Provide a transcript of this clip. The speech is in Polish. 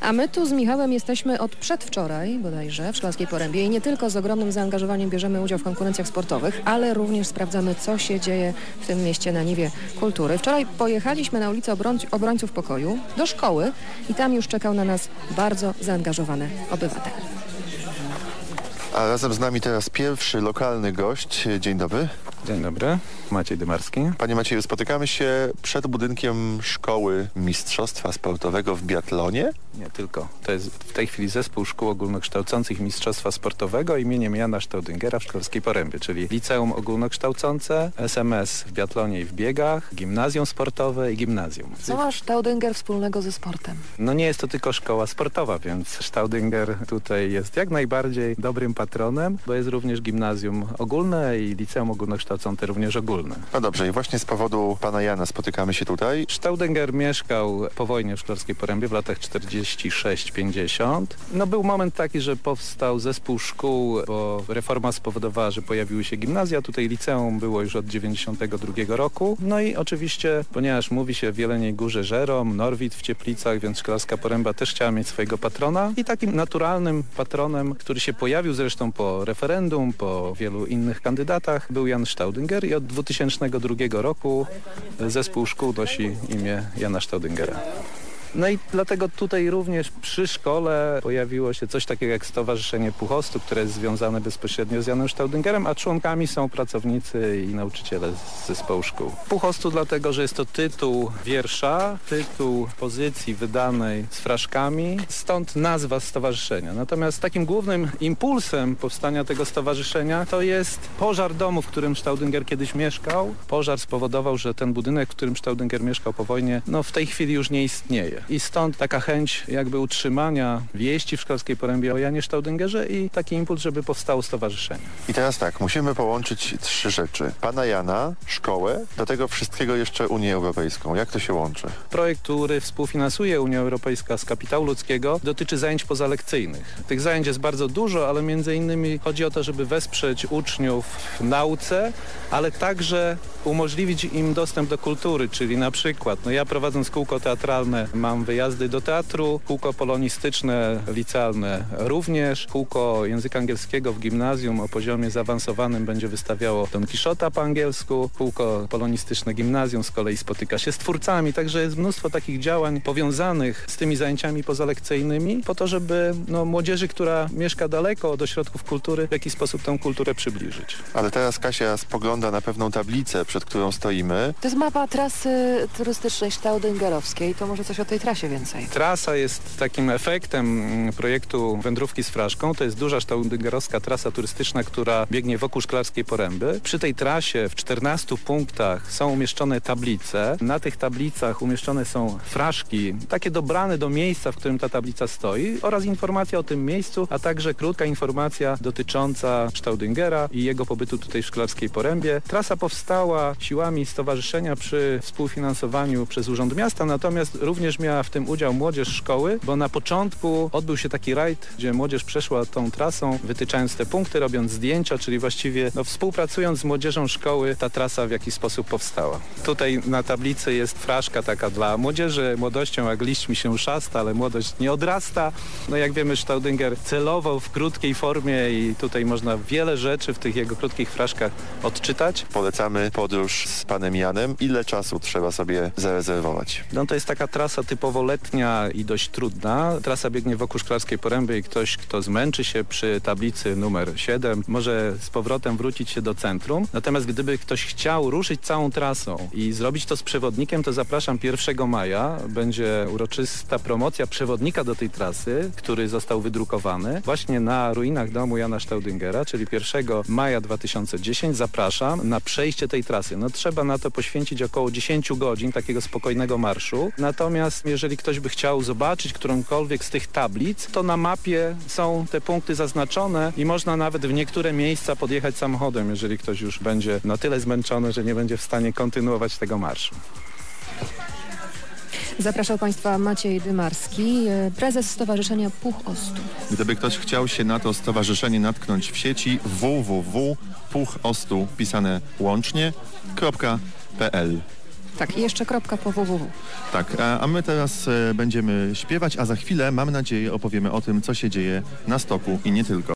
A my tu z Michałem jesteśmy od przedwczoraj bodajże w Szklarskiej Porębie i nie tylko z ogromnym zaangażowaniem bierzemy udział w konkurencjach sportowych, ale również sprawdzamy, co się dzieje w tym mieście na niwie kultury. Wczoraj pojechaliśmy na ulicę Obrońców Pokoju do szkoły i tam już czekał na nas bardzo zaangażowany obywatel. A razem z nami teraz pierwszy lokalny gość. Dzień dobry. Dzień dobry, Maciej Dymarski. Panie Macieju, spotykamy się przed budynkiem Szkoły Mistrzostwa Sportowego w biatlonie? Nie tylko. To jest w tej chwili Zespół Szkół Ogólnokształcących Mistrzostwa Sportowego imieniem Jana Staudyngera w Szklarskiej Porębie, czyli Liceum Ogólnokształcące, SMS w biatlonie i w biegach, gimnazjum sportowe i gimnazjum. Co ma Staudynger wspólnego ze sportem? No nie jest to tylko szkoła sportowa, więc Staudynger tutaj jest jak najbardziej dobrym patronem, bo jest również gimnazjum ogólne i Liceum Ogólnokształcące również ogólne. No dobrze, i właśnie z powodu pana Jana spotykamy się tutaj. Staudynger mieszkał po wojnie w Szklarskiej Porębie w latach 46-50. No był moment taki, że powstał zespół szkół, bo reforma spowodowała, że pojawiły się gimnazja. Tutaj liceum było już od 92 roku. No i oczywiście, ponieważ mówi się w Jeleniej Górze Żerom, Norwid w Cieplicach, więc Szklarska Poręba też chciała mieć swojego patrona. I takim naturalnym patronem, który się pojawił zresztą po referendum, po wielu innych kandydatach, był Jan Staudynger i od 2002 roku zespół szkół nosi imię Jana Staudyngera. No i dlatego tutaj również przy szkole pojawiło się coś takiego jak Stowarzyszenie Puchostu, które jest związane bezpośrednio z Janem Staudyngerem, a członkami są pracownicy i nauczyciele z zespołu szkół. Puchostu dlatego, że jest to tytuł wiersza, tytuł pozycji wydanej z fraszkami, stąd nazwa stowarzyszenia. Natomiast takim głównym impulsem powstania tego stowarzyszenia to jest pożar domu, w którym Staudynger kiedyś mieszkał. Pożar spowodował, że ten budynek, w którym Staudynger mieszkał po wojnie, no w tej chwili już nie istnieje. I stąd taka chęć jakby utrzymania wieści w Szklarskiej Porębie o Janie Staudyngerze i taki impuls, żeby powstało stowarzyszenie. I teraz tak, musimy połączyć trzy rzeczy. Pana Jana, szkołę, do tego wszystkiego jeszcze Unię Europejską. Jak to się łączy? Projekt, który współfinansuje Unia Europejska z kapitału ludzkiego, dotyczy zajęć pozalekcyjnych. Tych zajęć jest bardzo dużo, ale między innymi chodzi o to, żeby wesprzeć uczniów w nauce, ale także umożliwić im dostęp do kultury, czyli na przykład, no ja prowadząc kółko teatralne mam wyjazdy do teatru, kółko polonistyczne, licealne również, kółko języka angielskiego w gimnazjum o poziomie zaawansowanym będzie wystawiało Don Quixota po angielsku, kółko polonistyczne gimnazjum z kolei spotyka się z twórcami, także jest mnóstwo takich działań powiązanych z tymi zajęciami pozalekcyjnymi po to, żeby młodzieży, która mieszka daleko od ośrodków kultury, w jakiś sposób tę kulturę przybliżyć. Ale teraz Kasia spogląda na pewną tablicę, przed którą stoimy. To jest mapa trasy turystycznej staudyngerowskiej, to może coś o tej trasie więcej. Trasa jest takim efektem projektu Wędrówki z Fraszką. To jest duża staudyngerowska trasa turystyczna, która biegnie wokół Szklarskiej Poręby. Przy tej trasie w 14 punktach są umieszczone tablice. Na tych tablicach umieszczone są fraszki, takie dobrane do miejsca, w którym ta tablica stoi oraz informacja o tym miejscu, a także krótka informacja dotycząca Staudyngera i jego pobytu tutaj w Szklarskiej Porębie. Trasa powstała siłami stowarzyszenia przy współfinansowaniu przez Urząd Miasta, natomiast również miała w tym udział młodzież szkoły, bo na początku odbył się taki rajd, gdzie młodzież przeszła tą trasą, wytyczając te punkty, robiąc zdjęcia, czyli właściwie współpracując z młodzieżą szkoły, ta trasa w jakiś sposób powstała. Tutaj na tablicy jest fraszka taka dla młodzieży, młodością jak liść mi się szasta, ale młodość nie odrasta. No jak wiemy, Staudynger celował w krótkiej formie i tutaj można wiele rzeczy w tych jego krótkich fraszkach odczytać. Polecamy podróż z panem Janem. Ile czasu trzeba sobie zarezerwować? No to jest taka trasa typowo letnia i dość trudna. Trasa biegnie wokół Szklarskiej Poręby i ktoś, kto zmęczy się przy tablicy numer 7, może z powrotem wrócić się do centrum. Natomiast gdyby ktoś chciał ruszyć całą trasą i zrobić to z przewodnikiem, to zapraszam 1 maja. Będzie uroczysta promocja przewodnika do tej trasy, który został wydrukowany właśnie na ruinach domu Jana Staudyngera, czyli 1 maja 2010. Zapraszam na przejście tej trasy. No trzeba na to poświęcić około 10 godzin takiego spokojnego marszu. Natomiast jeżeli ktoś by chciał zobaczyć którąkolwiek z tych tablic, to na mapie są te punkty zaznaczone i można nawet w niektóre miejsca podjechać samochodem, jeżeli ktoś już będzie na tyle zmęczony, że nie będzie w stanie kontynuować tego marszu. Zapraszał Państwa Maciej Dymarski, prezes Stowarzyszenia Puch Ostu. Gdyby ktoś chciał się na to stowarzyszenie natknąć w sieci, www.puchostu pisane łącznie.pl. Tak, i jeszcze kropka po www. Tak, a my teraz będziemy śpiewać, a za chwilę, mam nadzieję, opowiemy o tym, co się dzieje na stoku i nie tylko.